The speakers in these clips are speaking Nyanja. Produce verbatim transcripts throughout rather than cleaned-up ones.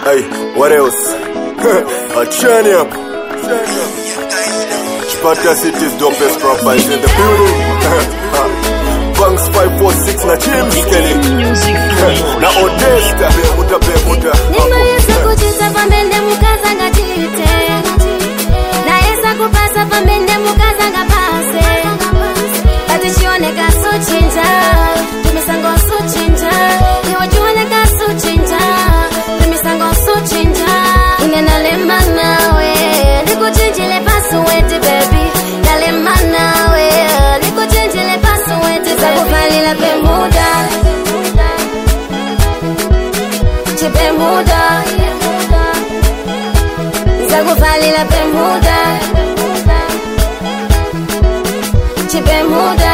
Hey, what else? A turn up. Sparta City's dopest rappers in the building. Banks five four six na James Kelly. Na Odesta, bemuta bemuta. Nima yesa kuchita pambende mukaza nga chite. Na yesa kupasa pambende mukaza nga pase. Ati chione kasu chinja, tumisango su chinja. Iwa chione kasu chinja, tumisango su chinja. Ingena lema nawe, liku chinjile pasu weti baby. Nalema nawe, liku chinjile pasu weti baby. Sakufali la pemuda, chipe muda. Sakufali la pemuda, chipe muda.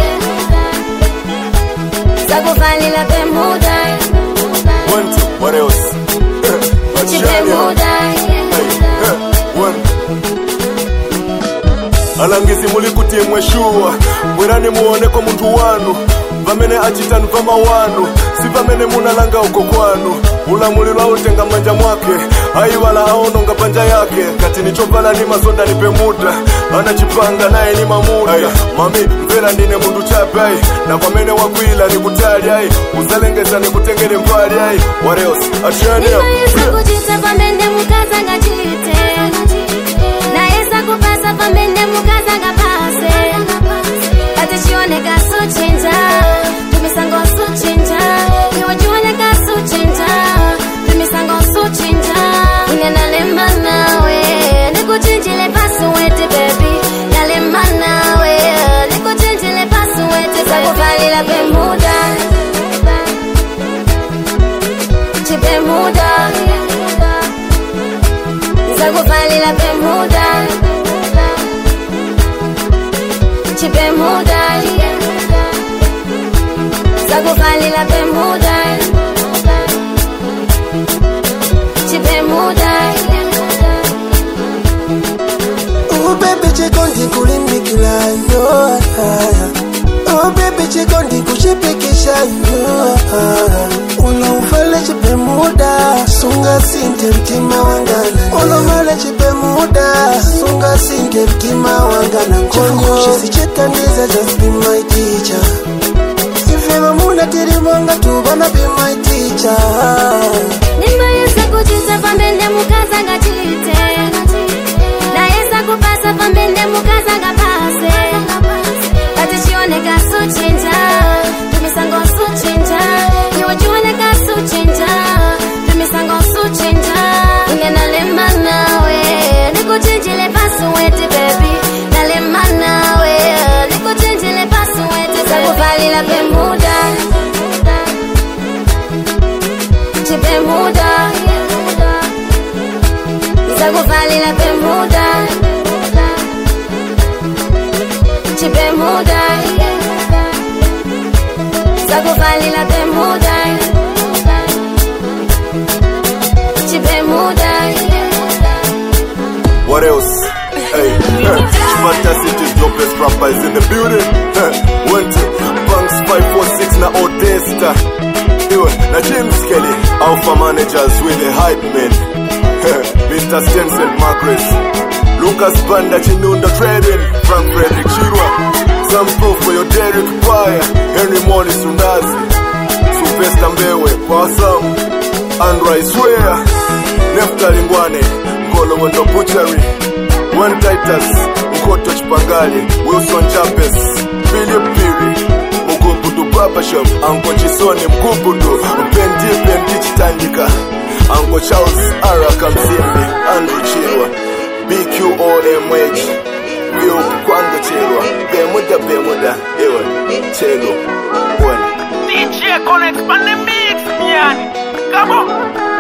Sakufali la pemuda. One, two, what else? Chipe muda. One. Alangizi mulikuti mweshua Mwirani muone kwa mtu wanu Vamene achitanu vama wanu Si vamene munalanga uko kwanu Ula mulila utenga manja mwake Aiwala aononga panja yake Kati ni chopala ni masonda nipe muda Anachipanga nae ni mamuda ay, mami mvera ndine mundu chape ay. Na vamene wakwila ni kutali ay. Uzalengeza ni kutengene mbali ay. What else? Achani Nima yesa kuchita pambende mukaza nga chite. Na yesa kupasa pambende mukaza nga pase. Ati chione kasu chinja, tumisango su chinja. Iwa chione kasu chinja, tumisango su chinja. Ingena lemba nawe, liku chinjile pasu weti baby. Nalemba nawe, liku chinjile pasu weti baby. Sakufali la pemuda, chipe muda. Sakufali la pemuda, chipe muda. Sakufali la pemuda, chipe muda. Oh baby chikondi kulimbikila yo. Oh baby chikondi kuchipikisha yo. Ulo ufale chipe muda, sunga sinte mtima wangana. Ulo male chipe muda, sunga sinte mtima wangana. Konyo chisichitaniza, just be my teacher. If you muna tiri mwanga tu bana be my teacher. Nimba yesa kuchita pambende mukaza nga chite. Na yesa kupasa pambende mukaza nga pase. Ati chione kasu chinja, tumisango su chinja. Iwa chione kasu chinja, tumisango su chinja. Ingena lemba nawe, liku chinjile pasu weti baby. Nalemba nawe, liku chinjile pasu weti baby. Sakufali la pemuda, chipe muda. Sakufali la pemuda, chipe muda. Sakufali la pemuda, chipe muda. What else? Hey, Sparta City's dopest rappers in the building. One, two, Banks five four six na Odesta. Iwe, na James Kelly, Alpha Managers with the hype men. Mister Stenson Margaret, Lucas Banda Chinunda Trading, Frank Frederick Chirwa. Some proof for your Derek Paya, Henry Morris Undazi, Sylvester Mbewe, Kwasam, Andra Iswea, Neftali Ngwane, Ngolo Wando Butchery, One Titus, Mkoto Chipangali, Wilson Chapes, Philip Piri, Mugubudu Barbershop, Anko Chisoni Mgubudu, Pendi Pendi Chitandika, Anko Charles Araka Mzimbi, Andrew Chirwa, B Q O M H, Vio Kwango Chirwa, Bemuda Bemuda, Ewa, Chelo, One. D J Connect on the mix, man. Come on.